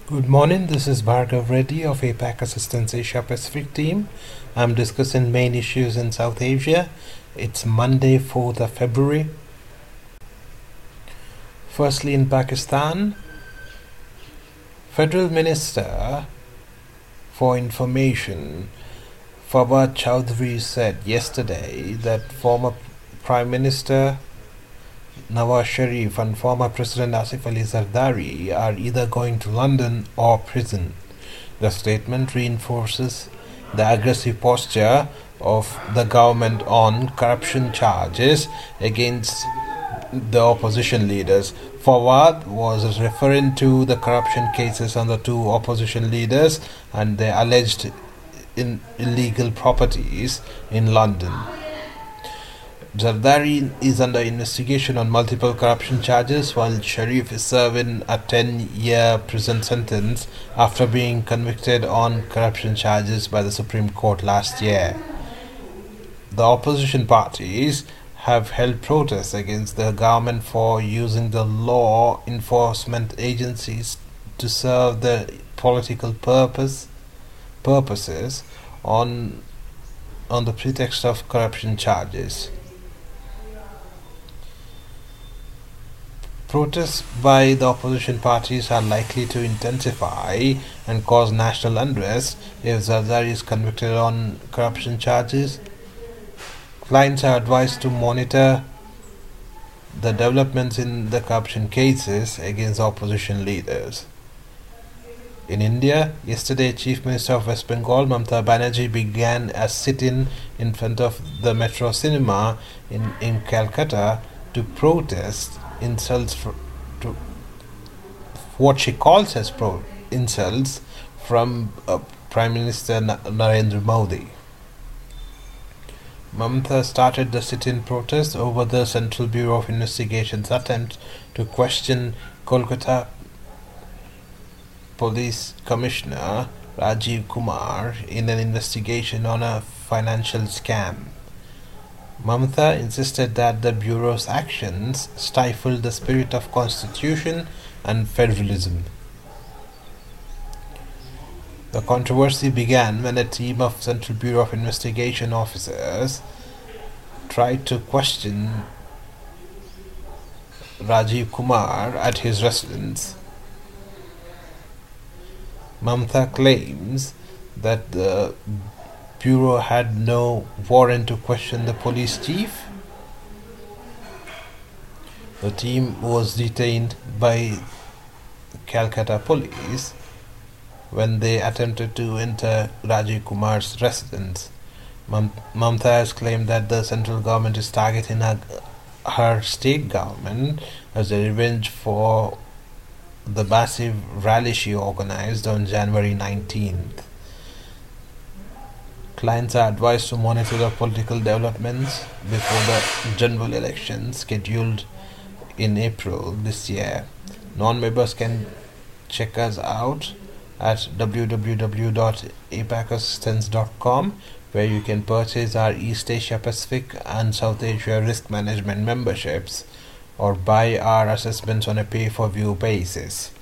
Good morning, this is Bhargav Reddy of APAC Assistance Asia Pacific team. I'm discussing main issues in South Asia. It's Monday, 4th of February. Firstly, in Pakistan, Federal Minister for Information Fawad Chaudhry said yesterday that former Prime Minister Nawaz Sharif and former President Asif Ali Zardari are either going to London or prison. The statement reinforces the aggressive posture of the government on corruption charges against the opposition leaders. Fawad was referring to the corruption cases on the two opposition leaders and their alleged illegal properties in London. Zardari is under investigation on multiple corruption charges, while Sharif is serving a 10-year prison sentence after being convicted on corruption charges by the Supreme Court last year. The opposition parties have held protests against the government for using the law enforcement agencies to serve their political purposes on the pretext of corruption charges. Protests by the opposition parties are likely to intensify and cause national unrest if Zardari is convicted on corruption charges. Clients are advised to monitor the developments in the corruption cases against opposition leaders. In India, yesterday, Chief Minister of West Bengal, Mamata Banerjee, began a sit-in in front of the Metro Cinema in Calcutta to protest insults to what she calls as insults from Prime Minister Narendra Modi. Mamata started the sit-in protest over the Central Bureau of Investigation's attempt to question Kolkata Police Commissioner Rajiv Kumar in an investigation on a financial scam. Mamata insisted that the Bureau's actions stifled the spirit of constitution and federalism. The controversy began when a team of Central Bureau of Investigation officers tried to question Rajiv Kumar at his residence. Mamata claims that the Bureau had no warrant to question the police chief. The team was detained by Calcutta police when they attempted to enter Rajiv Kumar's residence. Mamata has claimed that the central government is targeting her state government as a revenge for the massive rally she organized on January 19th. Clients are advised to monitor the political developments before the general election scheduled in April this year. Non-members can check us out at www.apacassistance.com, where you can purchase our East Asia Pacific and South Asia Risk Management memberships or buy our assessments on a pay-for-view basis.